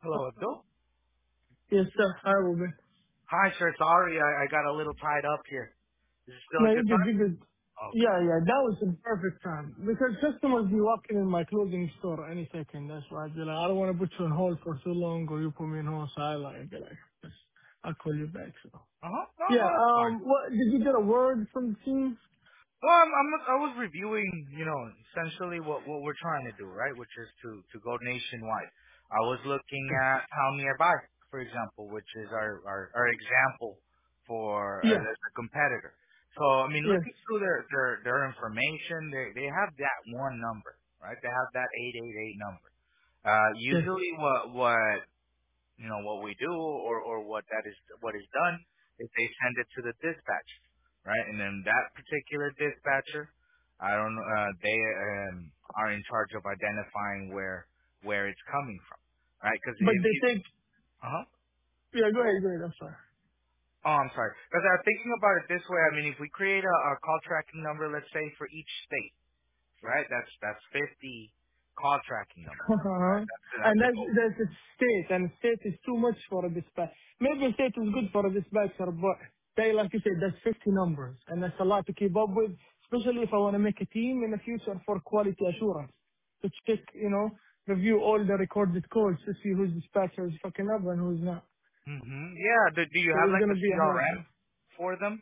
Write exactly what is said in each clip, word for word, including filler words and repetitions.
Hello, Abdul. Yes, sir. Hi, Ruben. Hi, sir. Sorry, I, I got a little tied up here. Is it still No, a you good good, time? you good. Okay. Yeah, yeah, that was in perfect time. Because customers be walking in my clothing store any second. That's why I'd be like, I don't want to put you on hold for too long or you put me on hold. So I like, be like, "Yes, I'll call you back. So Uh-huh. No, no, yeah, that's fine. um, what, did you get a word from the team? Well, I'm, I'm, I was reviewing, you know, essentially what, what we're trying to do, right? Which is to, to go nationwide. I was looking at how nearby, for example, which is our, our, our example for uh, Yeah, as a competitor. So, I mean, yes, looking through their, their, their information, they, they have that one number, right? They have that eight eight eight number. Uh, yes. usually what, what you know, what we do or, or what that is, what is done is they send it to the dispatcher, right? And then that particular dispatcher, I don't know, uh, they um, are in charge of identifying where, where it's coming from, right? Cause But if they you, take, uh-huh. yeah, go ahead, go ahead, I'm sorry. Oh, I'm sorry. Cause I'm thinking about it this way. I mean, if we create a, a call tracking number, let's say for each state, right? That's, that's fifty call tracking numbers, right? Uh-huh. That's, And that's a that's, goal. that's a state, and state is too much for a dispatch. Maybe state is good for a dispatcher, but they, like you said, that's fifty numbers, and that's a lot to keep up with, especially if I want to make a team in the future for quality assurance. To check, you know, review all the recorded calls to see whose dispatcher is fucking up and who's not. hmm Yeah. Do, do you So have it's like going a to be a C R M hassle. for them?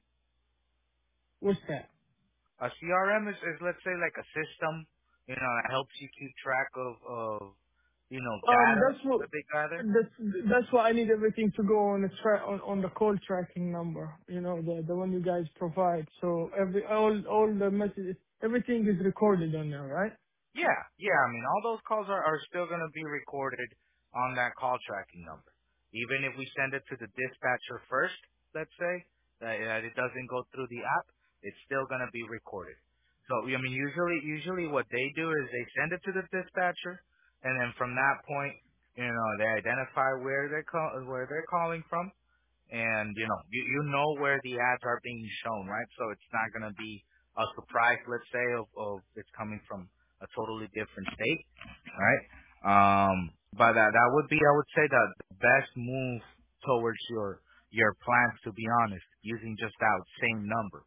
What's that? A C R M is, is let's say like a system, you know, that helps you keep track of, of you know, Um, data that's what that they gather. that's that's why I need everything to go on the tra- on, on the call tracking number. You know, the the one you guys provide. So every all all the messages, everything is recorded on there, right? Yeah, yeah. I mean, all those calls are, are still going to be recorded on that call tracking number. Even if we send it to the dispatcher first, let's say, that, that it doesn't go through the app, it's still going to be recorded. So, I mean, usually, usually what they do is they send it to the dispatcher, and then from that point, you know, they identify where they're call, where they're calling from, and you know you you know where the ads are being shown, right? So it's not going to be a surprise, let's say, of, of it's coming from a totally different state, right? Um, but that that would be, I would say, that the best move towards your your plans, to be honest, using just that same number,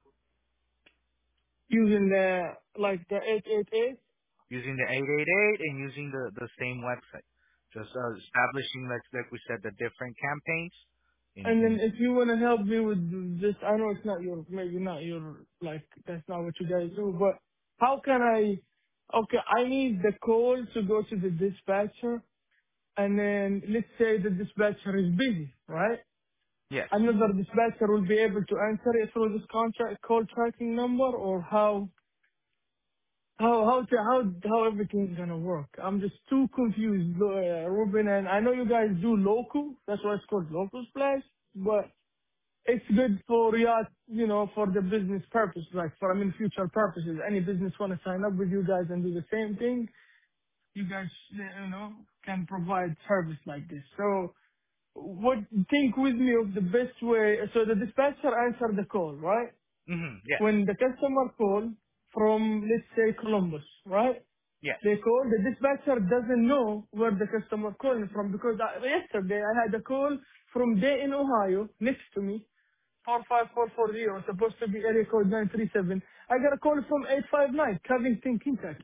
Using the like the eight eight eight. using the eight eight eight and using the the same website, just uh, establishing, like like we said, the different campaigns in And in. then if you want to help me with this, I know it's not your, maybe not your, like, that's not what you guys do, but how can I, okay, I need the call to go to the dispatcher, and then let's say the dispatcher is busy, right? Yes. Another dispatcher will be able to answer it through this contract call tracking number, or how how how to, how how everything's gonna work. I'm just too confused, uh, Ruben. And I know you guys do local. That's why it's called local splash, but it's good for yacht, you know, for the business purpose, like for I mean future purposes. Any business want to sign up with you guys and do the same thing, you guys, you know, can provide service like this. So what think with me of the best way. So the dispatcher answer the call, right? hmm Yes. When the customer call from, let's say, Columbus, right? Yes. They call, the dispatcher doesn't know where the customer calling from, because I, yesterday I had a call from Dayton, Ohio, next to me, four five four four zero, supposed to be area code nine three seven. I got a call from eight five nine, Covington, Kentucky.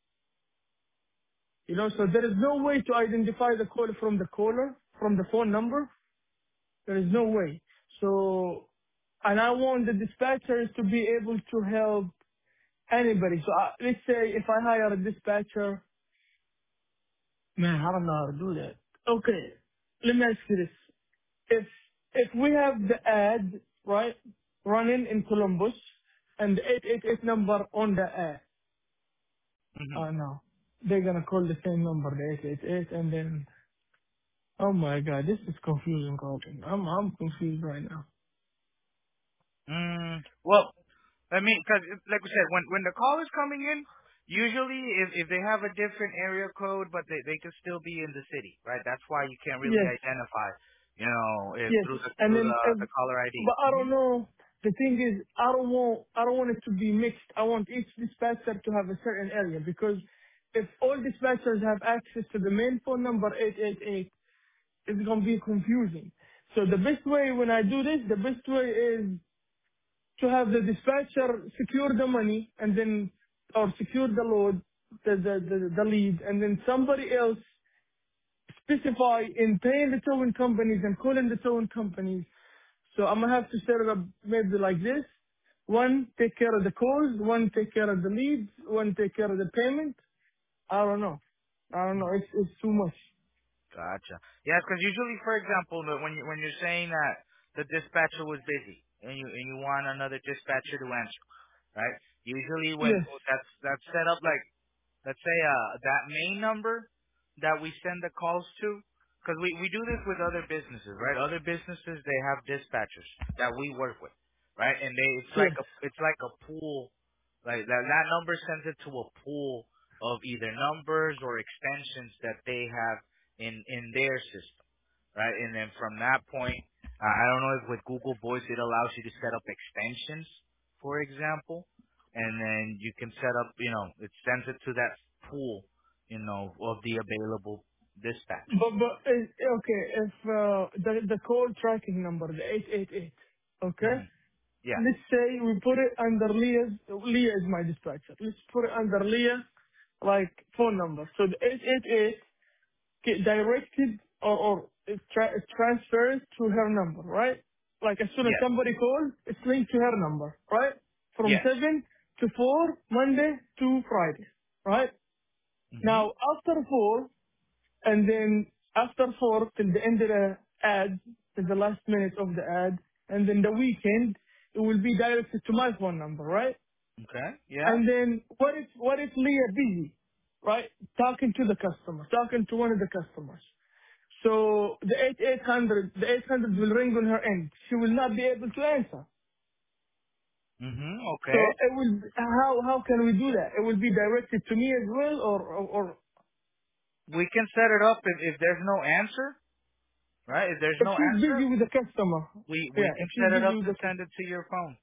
You know, so there is no way to identify the call from the caller, from the phone number. There is no way. So, and I want the dispatchers to be able to help anybody. So uh, let's say if I hire a dispatcher, man, I don't know how to do that. Okay, let me ask you this. If, if we have the ad, right, running in Columbus and the eight eight eight number on the ad, hmm oh no, they're gonna call the same number, the eight eight eight, and then, oh my god, this is confusing, Colton. I'm, I'm confused right now. Mm, well, I mean, because like we said, when when the call is coming in, usually if if they have a different area code, but they they could still be in the city, right? That's why you can't really Yes, identify, you know, if yes. through the And through then, the if, the caller I D. but I Mm-hmm. don't know. The thing is, I don't want, I don't want it to be mixed. I want each dispatcher to have a certain area, because if all dispatchers have access to the main phone number eight eight eight, it's gonna be confusing. So the best way when I do this, the best way is to have the dispatcher secure the money and then, or secure the load, the the the, the lead, and then somebody else specify in paying the towing companies and calling the towing companies. So I'm gonna have to set it up maybe like this. One take care of the calls, one take care of the leads, one take care of the payment. I don't know. I don't know. It's it's too much. Gotcha. Yes, because usually, for example, the- when you when you're saying that the dispatcher was busy and you and you want another dispatcher to answer, right? Usually, when Yes. that's that's set up like, let's say, uh that main number that we send the calls to, because we we do this with other businesses, right? Other businesses, they have dispatchers that we work with, right? And they it's like Yes. a it's like a pool, like that that number sends it to a pool of either numbers or extensions that they have in in their system, right? And then from that point, uh, I don't know if with Google Voice it allows you to set up extensions, for example, and then you can set up, you know, it sends it to that pool, you know, of the available dispatchers. But but uh, okay, if uh, the the call tracking number, the eight eight eight, okay? Hmm. Yeah. Let's say we put it under Leah's. Leah is my dispatcher. Let's put it under Leah, like phone number. So the eight eight eight get directed or or it, tra- it transfers to her number, right? Like as soon as Yes. somebody calls, it's linked to her number, right? From Yes. seven to four, Monday to Friday, right? Mhm. Now after four, and then after four till the end of the ad, till the last minute of the ad, and then the weekend, it will be directed to my phone number, right? Okay. Yeah. And then what if what if Leah busy, right? Talking to the customer, talking to one of the customers. So the eight eight hundred, the eight hundred will ring on her end. She will not be able to answer. Mhm. So Okay. it will. How how can we do that? It will be directed to me as well, or or, or We can set it up if if there's no answer, right? If there's if no she's busy answer, with the customer. we we Yeah, can if she's set it busy up with to the customer. send it to your phone.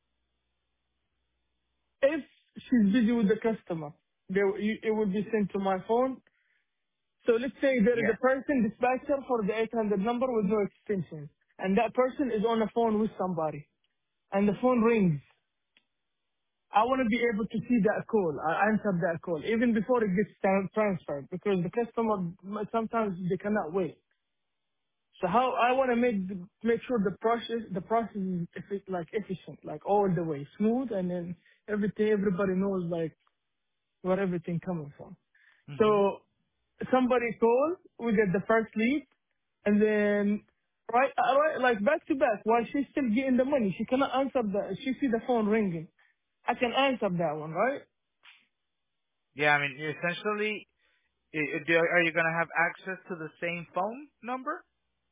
If she's busy with the customer, they, you, it will be sent to my phone. So let's say there is Yeah. a person dispatcher for the eight hundred number with no extension, and that person is on the phone with somebody, and the phone rings. I want to be able to see that call. I answer that call even before it gets tran- transferred because the customer sometimes they cannot wait. So how I want to make the- make sure the process the process is effi- like efficient, like all the way smooth, and then everything everybody knows like where everything coming from. Mhm. So somebody calls, we get the first lead, and then right, uh, right, like back to back, while she's still getting the money, she cannot answer the. She see the phone ringing. I can answer that one, right? Yeah. I mean, essentially, i- i- do- are you gonna have access to the same phone number?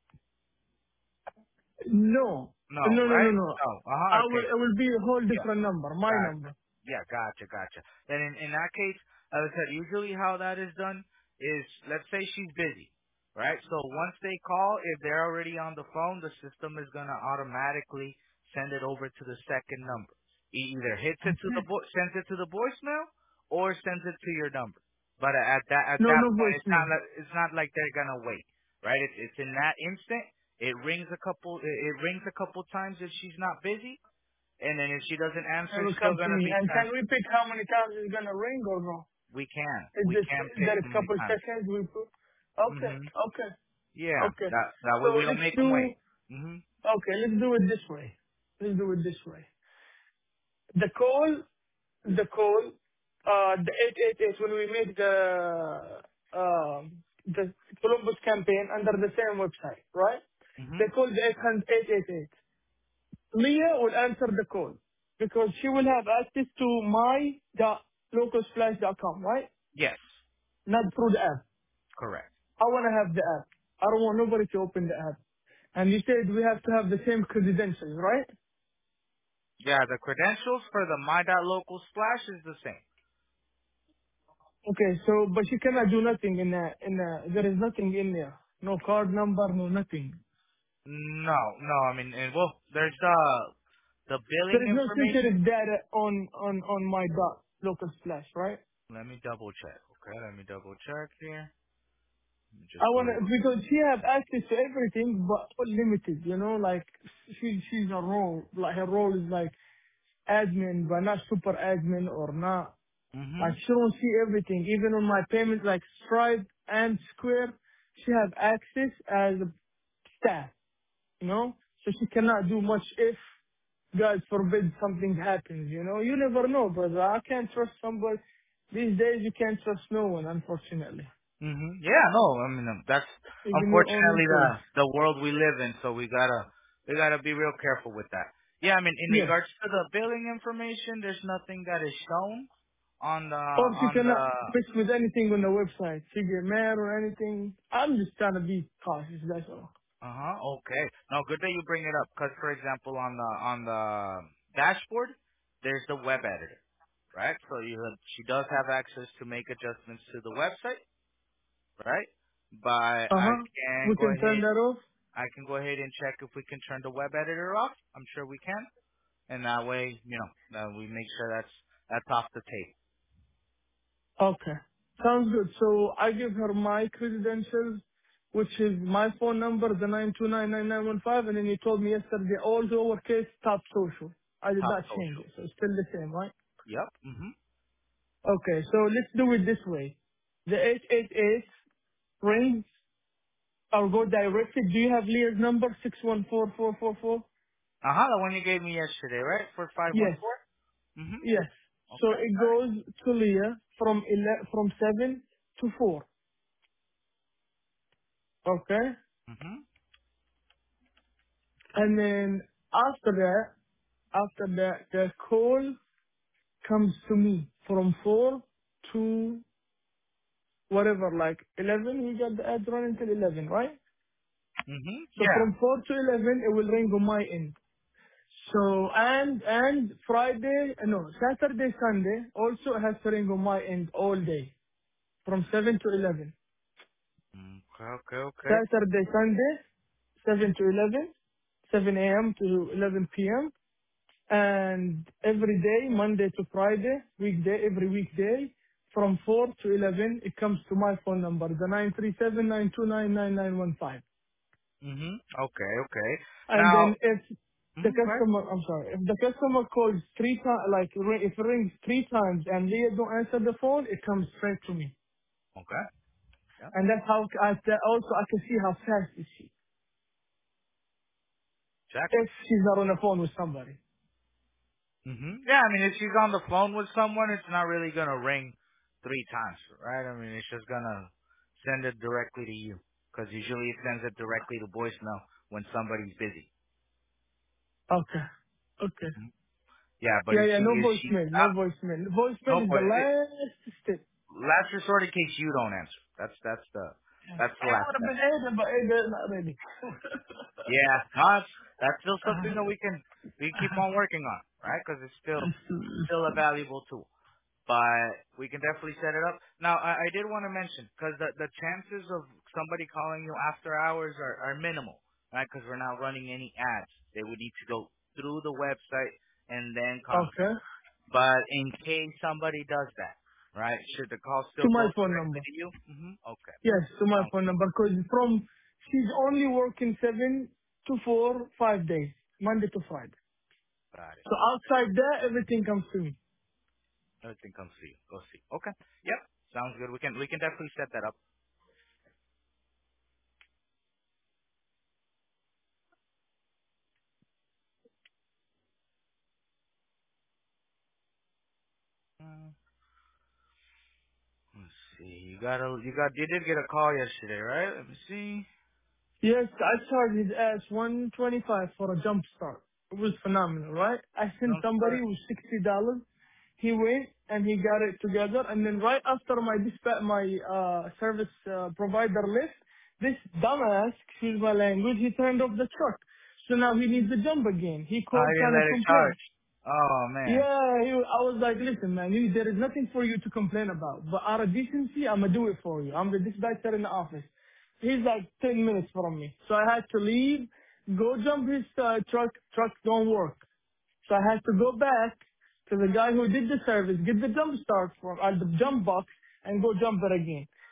No, No, no, no, no, right? no. No. Uh huh. I will. Okay. It will be a whole Yeah. different number, my Gotcha. number. Yeah, gotcha, gotcha. Then in, in that case, as I said, usually how that is done is, let's say she's busy, right? So once they call, if they're already on the phone, the system is gonna automatically send it over to the second number. It either hits it to the vo- sends it to the voicemail or sends it to your number. But at that at No, that no point, it's not voicemail. like, it's not like they're gonna wait, right? It's it's in that instant. It rings a couple. It it rings a couple times if she's not busy, and then if she doesn't answer, It it's will still come to gonna me. be And can we transferred. pick how many times it's gonna ring or no? We can. Is We this can pick there is how many couple times. seconds we put? Okay, Mhm. okay, Yeah. okay. That that way So we don't let's make them do. wait. Mhm. Okay, let's do it this way. Let's do it this way. The call, the call, uh, the eight eight eight when we make the um the Columbus campaign under the same website, right? They Mhm. call the eight hundred eight eight eight. Leah will answer the call because she will have access to my dot localsplash dot com, right? Yes. Not through the app. Correct. I want to have the app. I don't want nobody to open the app. And you said we have to have the same credentials, right? Yeah. The credentials for the My Dot Local Splash is the same. Okay, so but you cannot do nothing in the in the there is nothing in there. No card number, no nothing. No, no. I mean, and well, there's the the There billing is no information. sensitive data on on on my dot local splash, right? Let me double check. Okay. Let me double check here. Just I go wanna ahead. because she have access to everything, but limited. You know, like she she's a role. Like her role is like admin, but not super admin or not. Like Mhm. she don't see everything. Even on my payments, like Stripe and Square, she have access as a staff. You know, so she cannot do much if God forbid something happens. You know, you never know, brother. I can't trust somebody. These days, you can't trust no one, unfortunately. Mhm. Yeah. No. I mean, um, that's Even your own unfortunately employees. the the world we live in. So we gotta we gotta be real careful with that. Yeah. I mean, in Yes. regards to the billing information, there's nothing that is shown on the Or she on cannot the. mix with anything on the website. She get mad or anything. I'm just trying to be cautious, that's all. Uh huh. Okay. No, good that you bring it up. Because, for example, on the on the dashboard, there's the web editor, right? So you she does have access to make adjustments to the website, right? But I Uh-huh. can We go can turn ahead. that off? I can go ahead and check if we can turn the web editor off. I'm sure we can, and that way, you know, that we make sure that's that's off the tape. Okay. Sounds good. So I give her my credentials, which is my phone number, the nine two nine nine nine one five, and then you told me yesterday all lowercase top social. I did Top not change social. it, so it's still the same, right? Yep. Mhm. Okay, so let's do it this way. The eight eight eight rings, I'll go directly. Do you have Leah's number, six one four four four four? Uh huh. The one you gave me yesterday, right? For five one Yes, four. Mhm. yes. So Okay. it Got it. goes to Leah from ele- from seven to four. Okay? Mhm. And then after that, after that, the call comes to me from four to whatever, like eleven. We got the ads running till eleven, right? Mhm. So Yeah. from four to eleven, it will ring on my end. So and and Friday, uh, no, Saturday, Sunday also has to ring on my end all day from seven to eleven. Okay, okay, okay. Saturday, Sunday, seven to eleven, seven a m to eleven p m And every day, Monday to Friday, weekday, every weekday, from four to eleven, it comes to my phone number, the nine three seven nine two nine nine nine one five. Mhm. Okay, okay. And Now, then if the mhm, go ahead. customer, I'm sorry, if the customer calls three times, like ri- if it rings three times and Leah don't answer the phone, it comes straight to me. Okay. Yep. And that's how I, that also I can see how fast is she Exactly. if she's not on the phone with somebody. Mhm. Yeah, I mean, if she's on the phone with someone, it's not really gonna ring three times, right? I mean, it's just gonna send it directly to you, because usually it sends it directly to voicemail when somebody's busy. Okay. Okay. Mhm. Yeah, but Yeah, if yeah, she no is she voicemail, no uh, voicemail. no, Voicemail is the but it, last step. last resort in case you don't answer. That's that's the that's the I last would have step. been Ada, but Ada not ready. Yeah, no, that's, that's still something that we can we can keep on working on, right? Because it's still still a valuable tool. But we can definitely set it up. Now, I, I did want to mention because the the chances of somebody calling you after hours are, are minimal, right? Because we're not running any ads. They would need to go through the website and then contact. Okay. But in case somebody does that, right? Should the call To still my go phone directly number. to you? Mm-hmm. Okay. Yes, to my Sounds phone number. Because from, she's only working seven to four, five days, Monday to Friday. got it. So outside that, everything comes to me. Everything comes to you. Go see. Okay. Yep. Sounds good. We can we can definitely set that up. Uh, let's see. You got a you got you did get a call yesterday, right? Let me see. Yes, I charged his ass one twenty-five for a jump start. It was phenomenal, right? I sent Don't somebody start. with sixty dollars. He went and he got it together, and then right after my dispa- my uh, service uh, provider left, this dumbass, excuse my language, he turned off the truck. So now he needs the jump again. He Oh, called I didn't trying to let it complain. charge. Oh man. Yeah, he, I was like, listen, man, you, there is nothing for you to complain about. But out of decency, I'm gonna do it for you. I'm the dispatcher in the office. He's like ten minutes from me, so I had to leave, go jump his uh, truck. Truck don't work, so I had to go back to the guy who did the service, get the jump start from uh, the jump box, and go jump it again.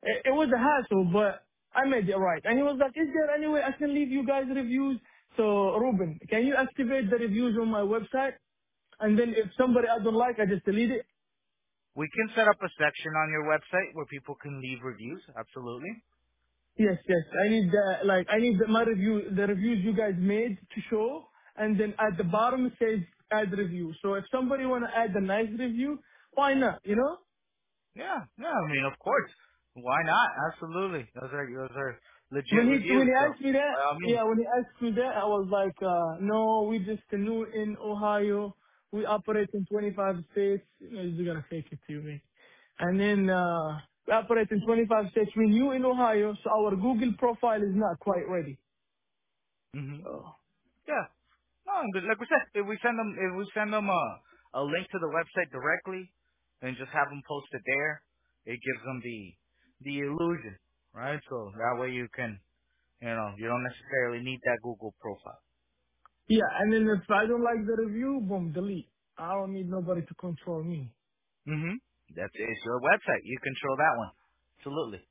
It, it was a hassle, but I made it right. And he was like, is there any way I can leave you guys reviews? So, Ruben, can you activate the reviews on my website? And then if somebody I don't like, I just delete it? We can set up a section on your website where people can leave reviews. Absolutely. Yes, yes. I need the, like, I need the, my review, the reviews you guys made to show. And then at the bottom it says add review. So if somebody want to add a nice review, why not, you know? Yeah, yeah. I mean, of course. Why not? Absolutely. Those are those are When legit he when reviews. he So asked me that, by all means. yeah, when he asked me that, I was like, uh, no, we just new in Ohio. We operate in twenty-five states. You know, he's gonna fake it to me. And then uh, we operate in twenty-five states. We new in Ohio, so our Google profile is not quite ready. Hmm. So Yeah. No, but like we said, if we send them, if we send them a a link to the website directly, and just have them post it there, it gives them the the illusion, right? So that way you can, you know, you don't necessarily need that Google profile. yeah, and then if I don't like the review, boom, delete. I don't need nobody to control me. Hmm. That's it. It's your website. You control that one. Absolutely.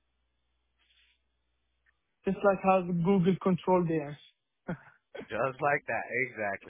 Just like how Google control theirs. Just like that. Exactly.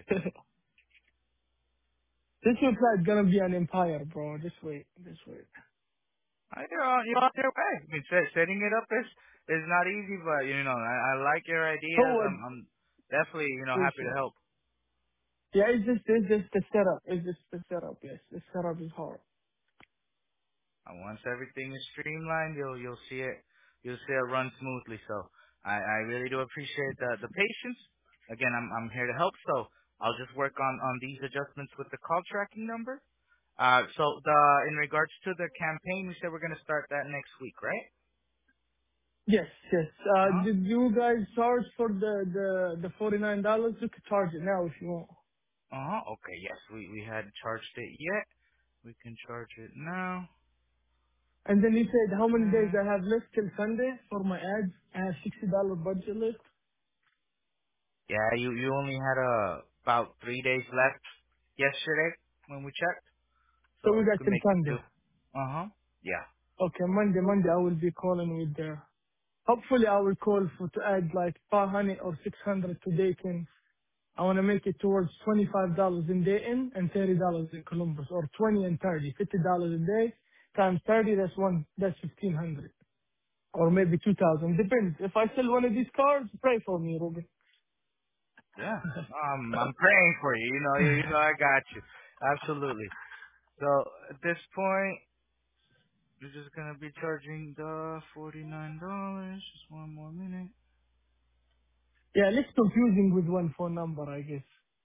This website gonna be an empire, bro. Just wait, just wait. I, you're on, you're on your way. I mean, set, setting it up is is not easy, but you know, I, I like your ideas. Forward, I'm, I'm definitely, you know, happy to appreciate. help. Yeah, it's just it's just the setup. It's just the setup. Yes, the setup is hard. And once everything is streamlined, you'll you'll see it you'll see it run smoothly. So I, I really do appreciate the the patience. Again, I'm I'm here to help. So I'll just work on on these adjustments with the call tracking number. Uh, so the in regards to the campaign, we said we're gonna start that next week, right? Yes, yes. Uh, Uh huh. did you guys charge for the the the forty nine dollars? You could charge it now if you want. Uh huh. Okay. Yes, we we hadn't charged it yet. We can charge it now. And then you said how many days Okay. I have left till Sunday for my ads. I have sixty dollar budget left, Yeah, you you only had uh, about three days left yesterday when we checked, so so we we got could till make it do. Sunday. Uh huh. Yeah. Okay, Monday, Monday I will be calling with the. Hopefully I will call for to add like five hundred or six hundred to Dayton. I want to make it towards twenty-five dollars in Dayton and thirty dollars in Columbus, or twenty and thirty, fifty dollars a day times thirty, that's one, that's fifteen hundred, or maybe two thousand. Depends. If I sell one of these cars, pray for me, Ruben. Yeah. Um, I'm praying for you. You know, you, you know, I got you. Absolutely. So at this point, we're just gonna be charging the forty nine dollars. Just one more minute. Yeah, less confusing with one phone number, I guess.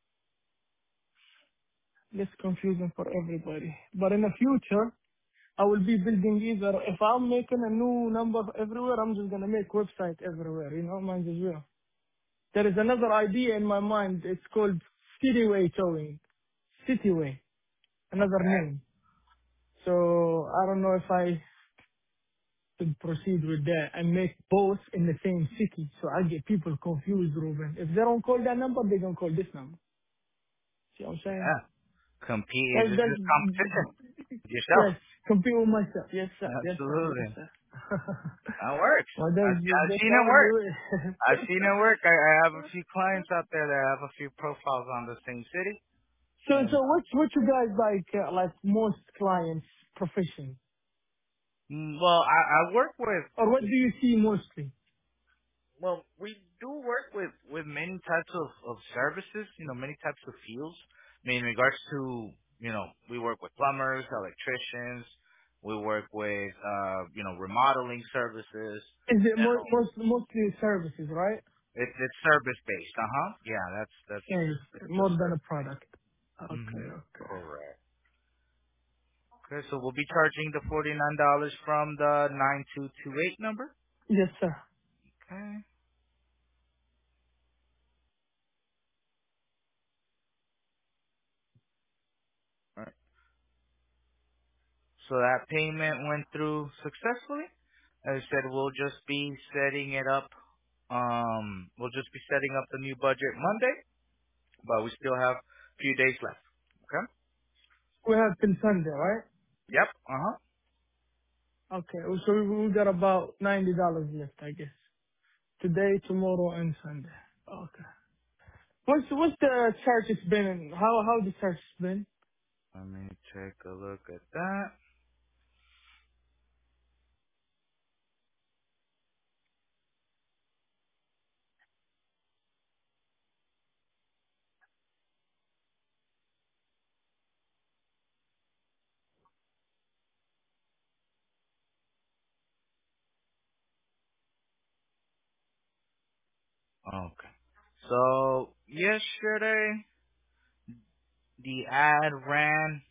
Less confusing for everybody. But in the future, I will be building either, if I'm making a new number everywhere, I'm just going to make website everywhere, you know, might as well. There is another idea in my mind. It's called Cityway Towing. Cityway, another Okay. name. So I don't know if I should proceed with that and make both in the same city. So I get people confused, Ruben. If they don't call that number, they don't call this number. See what I'm saying? Yeah. Compete. That's, It's just competition. that's, With yourself. yes, compete with myself. Yes, sir. Yes, sir. Yes, Absolutely. sir. That works. well, I've, that's, I've that's seen it how I work. do it. I've seen it work. I, I have a few clients out there that have a few profiles on the same city. so, And so what, what you guys like, uh, like most clients' profession? mm, well, I, I work with Or what do you see mostly? well, we do work with with many types of of services. You know, many types of fields. I mean, in regards to you know, we work with plumbers, electricians. We work with uh, you know, remodeling services. Is it You mo- know, most, mostly services, right? it's it's service based. Uh huh. Yeah, that's that's Service, it's a more than a service product. based. Okay, Mhm. okay. Correct. Okay, so we'll be charging the forty nine dollars from the nine two two eight number. Yes, sir. Okay. All right. So that payment went through successfully. As I said, we'll just be setting it up. Um, we'll just be setting up the new budget Monday, but we still have a few days left. Okay. We have till Sunday, right? Yep. Uh huh. Okay. So we we got about ninety dollars left, I guess. Today, tomorrow, and Sunday. Okay. What's what's the charge it's been? How how the charge has been? Let me take a look at that. Okay. So yesterday the ad ran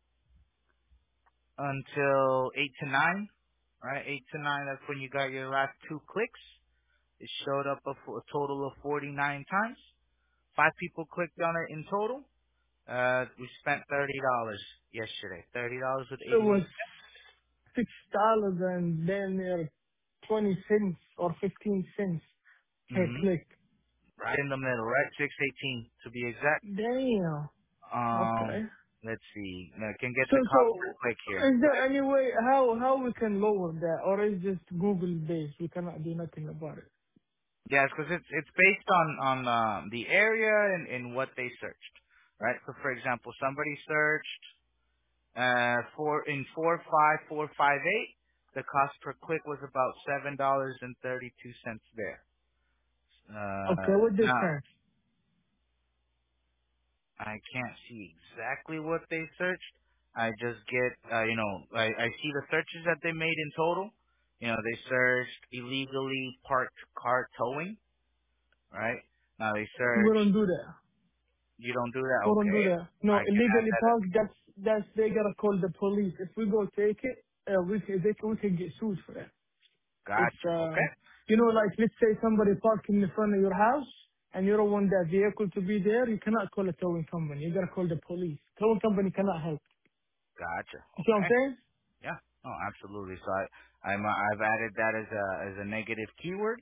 until eight to nine, right? Eight to nine. That's when you got your last two clicks. It showed up a, f- a total of forty-nine times. Five people clicked on it in total. Uh, we spent thirty dollars yesterday. Thirty dollars with It was eighty-eight. six dollars and then near twenty cents or fifteen cents per Mm-hmm. click. Right in the middle, right? Six eighteen to be exact. Damn. Um, Okay. let's see. I can get So the cost per so click here. is there any way how how we can lower that, or is just Google based? We cannot do nothing about it. Yes, because it's it's based on on um, the area and, and what they searched, right? So, for example, somebody searched uh four in four five four five eight. The cost per click was about seven dollars and thirty two cents there. Okay, Uh, what they now charge? I can't see exactly what they searched. I just get, uh, you know, I, I see the searches that they made in total. You know, they searched illegally parked car towing, right? Now they We searched, don't do that. you don't do that, We don't do okay. that. No, I can add illegally that as, parked. That's that's they gotta call the police. If we go take it, uh, we can they can, we can get sued for that. If gotcha, okay. um, you know, like let's say somebody parked in the front of your house and you don't want that vehicle to be there, you cannot call a towing company. You gotta call the police. Towing company cannot help. Gotcha, You see what I'm okay. saying? Yeah, no, absolutely. So I, I'm, uh, I've added that as a, as a negative keyword.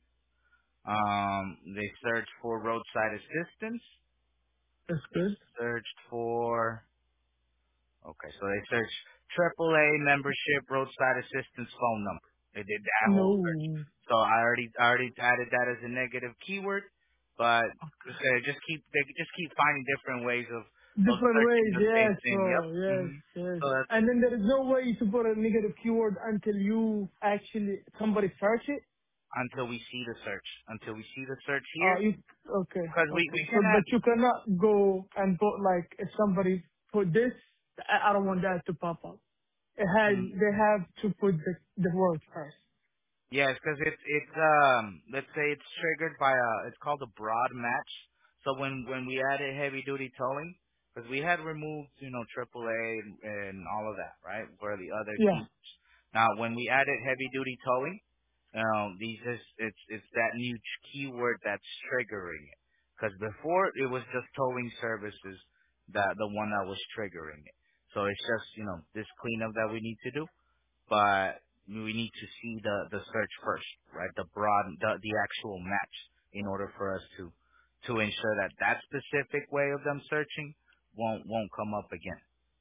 Um, they searched for roadside assistance. That's They good. searched for Okay, so they searched triple A membership roadside assistance phone number. They did that whole search. No. So I already I already added that as a negative keyword, but just, uh, just keep they just keep finding different ways of of Different searching ways, the same yes, thing. Yep. bro, yes, hmm yes. So that's And then there is no way to put a negative keyword until you actually somebody search it. until we see the search. Until we see the search Uh, here, you okay, because we okay. we So, can but add. you cannot go and put like if somebody put this, I, I don't want that to pop up. It has mm, they have to put the the word first. Yes, because it's it's um let's say it's triggered by a it's called a broad match. So when when we added heavy duty towing, because we had removed you know triple A and, and all of that right for the other Yeah, keys. Now when we added heavy duty towing, um these is it's it's that new ch- keyword that's triggering it. Because before it was just towing services that the one that was triggering it. So it's just you know this cleanup that we need to do but we need to see the the search first, right? The broad, the the actual match, in order for us to to ensure that that specific way of them searching won't won't come up again.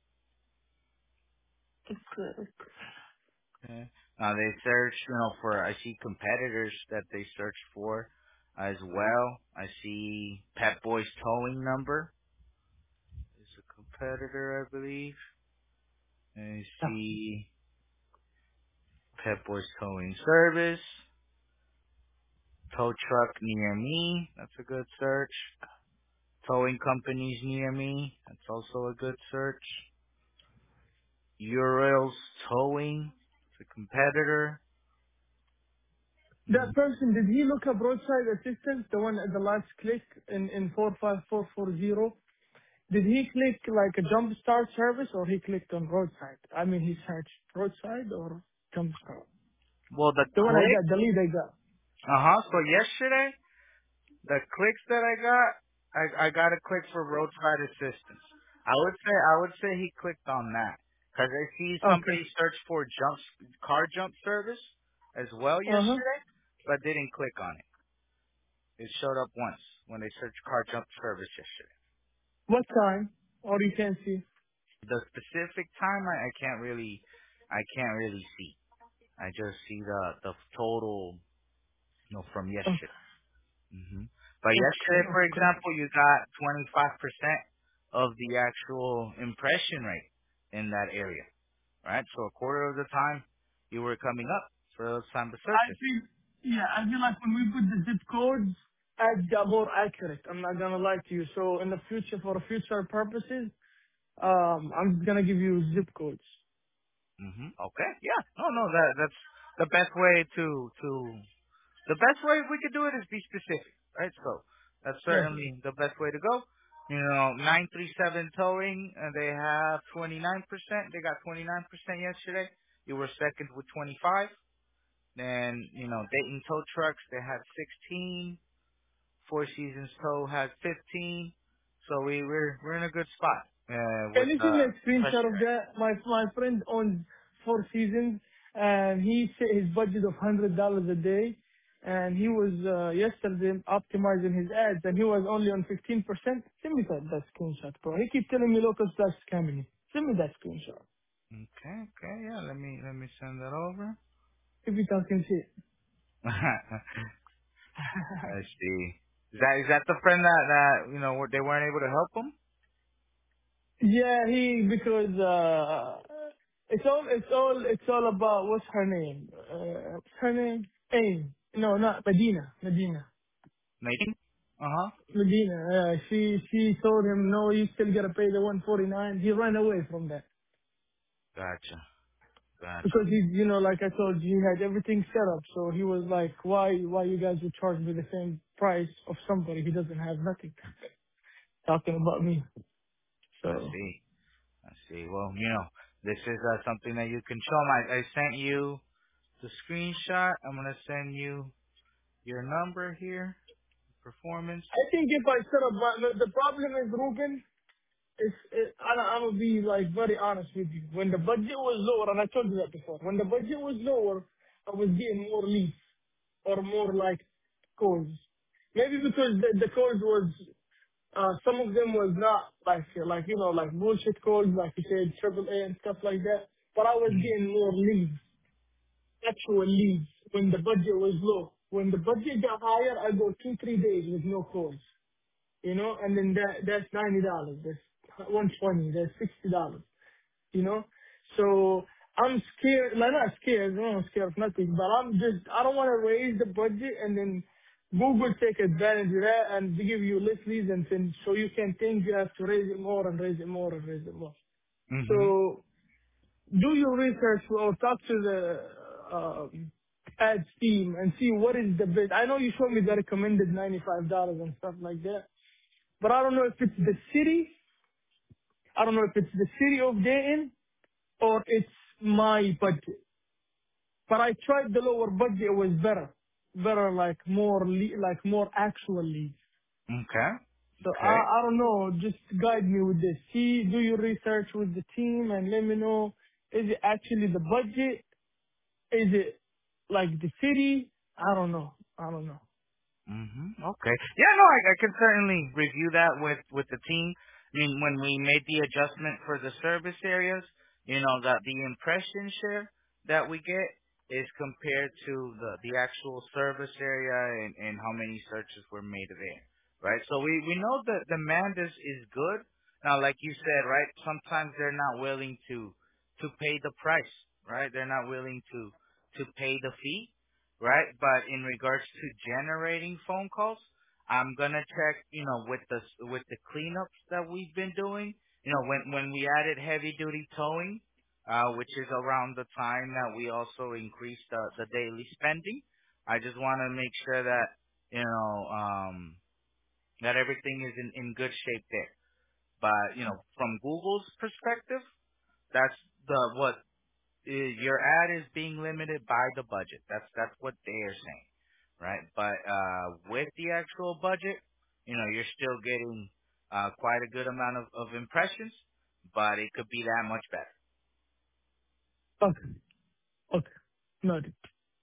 okay. Okay. Now they search, you know, for I see competitors that they search for as well. I see Pet Boys towing number is a competitor, I believe. And I Yeah. see Pet Boys towing service. Tow truck near me. That's a good search. Towing companies near me. That's also a good search. Uriel's Towing. It's a competitor. That Mm. person, did he look up roadside assistance, the one at the last click in in four five four four zero? Did he click like a jump start service or he clicked on roadside? I mean, he searched roadside or jump start. Well, the The one I click. got, the lead I got. Uh huh. So yesterday, the clicks that I got, I I got a click for roadside assistance. I would say I would say he clicked on that because I see Okay. somebody search for jump car jump service as well Uh huh. yesterday, but didn't click on it. It showed up once when they searched car jump service yesterday. What time? Or you can see. The specific time I, I can't really I can't really see. I just see the the total, you know, from Okay. yesterday. hmm But Okay. yesterday, for Okay. example, you got twenty-five percent of the actual impression rate in that area, right? So a quarter of the time you were coming up for those type of I searches. feel, yeah, I feel like when we put the zip codes, ads are more accurate. I'm not gonna lie to you. So in the future, for future purposes, um, I'm just gonna give you zip codes. hmm Okay, yeah, no, no, that that's the best way to to the best way we could do it is be specific, right? So that's Yeah. certainly the best way to go. You know, nine three seven towing, and they have twenty-nine percent. They got twenty-nine percent yesterday. You were second with twenty-five. Then, you know, Dayton Tow Trucks, they had sixteen. Four Seasons Tow had fifteen. So we, we're, we're in a good spot, uh, Can with you the send me a screenshot impression of rate. that? My my friend owns Four Seasons, and he set his budget of hundred dollars a day, and he was uh, yesterday optimizing his ads, and he was only on fifteen percent. Send me that, that screenshot, bro. He keep telling me local stars scamming me. Send me that screenshot Okay, okay, yeah, let me, let me send that over. if you can see it. I see. Is that, is that the friend that, that, you know, they weren't able to help him? Yeah, he because uh, it's all it's all it's all about what's her name? Uh, what's her name? Aim. No, not Medina. Medina. Nadine? Uh-huh. Medina. Uh, she she told him no, you still gotta pay the one forty nine. He ran away from that Gotcha, gotcha. because he, you know, like I told you, he had everything set up. So he was like, why why you guys would charge me the same price of somebody who doesn't have nothing? Talking about me. I So see. I see. Well, you know, this is uh, something that you can show 'em. I, I sent you the screenshot. I'm gonna send you your number here. Performance. I think if I set up my, the the problem is Ruben. It's, it, I, I'm gonna be like very honest with you. When the budget was lower, and I told you that before, when the budget was lower, I was getting more leads or more like calls. Maybe because the, the calls was, uh, some of them was not like, like, you know, like bullshit calls, like you said, triple A and stuff like that. But I was Mm. getting more leads, actual leads when the budget was low. When the budget got higher, I go two, three days with no calls, you know, and then that, that's ninety dollars. That's one twenty. That's sixty dollars you know. So I'm scared, like not scared, no, I'm scared of nothing, but I'm just, I don't want to raise the budget and then Google take advantage of that and they give you list reasons and so you can think you have to raise it more and raise it more and raise it more. Mhm. So do your research or talk to the um, ads team and see what is the best. I know you showed me the recommended ninety-five dollars and stuff like that, but I don't know if it's the city. I don't know if it's the city of Dayton or it's my budget. But I tried the lower budget, it was better. Better, like more, le- like more actual leads. Okay. So Okay. I, I don't know, just guide me with this. See, do your research with the team and let me know, is it actually the budget? Is it like the city? I don't know. I don't know. Mhm. Okay. Yeah, no, I, I can certainly review that with with the team. I mean, when we made the adjustment for the service areas, you know, that the impression share that we get is compared to the the actual service area and and how many searches were made there, right? So we we know that demand is is good. Now, like you said, right? Sometimes they're not willing to to pay the price, right? They're not willing to to pay the fee, right? But in regards to generating phone calls, I'm gonna check, you know, with the with the cleanups that we've been doing. You know, when when we added heavy duty towing, uh, which is around the time that we also increased the the daily spending. I just want to make sure that you know um, that everything is in in good shape there. But you know, from Google's perspective, that's the what i- your ad is being limited by the budget. That's that's what they are saying, right? But uh, with the actual budget, you know, you're still getting uh, quite a good amount of, of impressions, but it could be that much better. Okay. Okay. Noted.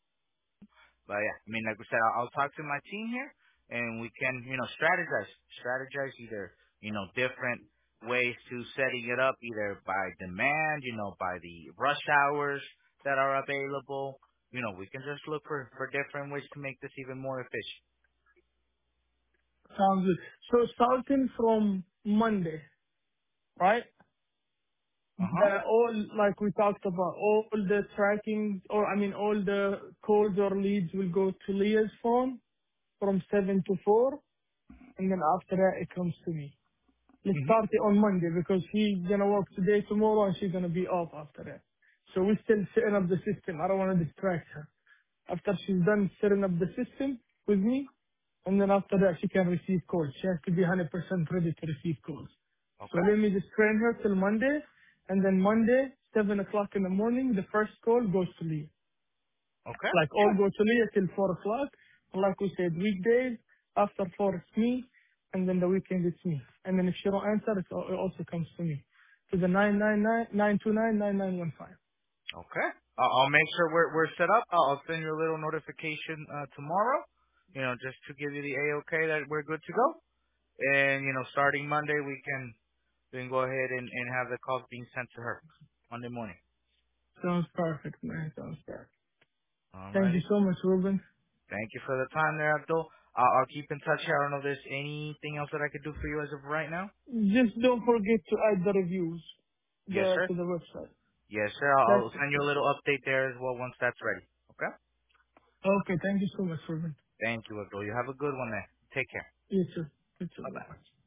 But yeah, I mean, like we said, I'll, I'll talk to my team here, and we can, you know, strategize, strategize either, you know, different ways to setting it up, either by demand, you know, by the rush hours, that are available. You know, we can just look for, for different ways to make this even more efficient. Sounds good. So starting from Monday, right? Uh-huh. The all, like we talked about, all the tracking, or I mean, all the calls or leads will go to Leah's phone from seven to four, and then after that it comes to me. Let's hmm start it on Monday because she's gonna work today, tomorrow, and she's gonna be off after that. So we're still setting up the system. I don't want to distract her. After she's done setting up the system with me, and then after that she can receive calls. She has to be one hundred percent ready to receive calls. So Okay. let me just train her till Monday, and then Monday, seven o'clock in the morning, the first call goes to Leah. Okay. Like all Yeah. go to Leah till four o'clock. And like we said, weekdays, after four it's me, and then the weekend it's me. And then if she don't answer, it's al- it also comes to me. To the nine nine nine nine two nine nine nine one five. Okay. I'll, I'll make sure we're we're set up. I'll I'll send you a little notification uh, tomorrow. You know, just to give you the a okay that we're good to go. And you know, starting Monday, we can we can go ahead and and have the calls being sent to her Monday morning. Sounds perfect, man. Sounds perfect. Thank you Alrighty. so much, Ruben. Thank you for the time there, Abdul. I'll, I'll keep in touch here. I don't know if there's anything else that I could do for you as of right now. Just don't forget to add the reviews Yes, the, sir. to the website. Yes, sir. I'll That's I'll it. send you a little update there as well once that's ready. Okay? Okay. Thank you so much, Ruben. Thank you, Abdul. You have a good one there. Take care. You too. You too. Bye-bye. Bye-bye.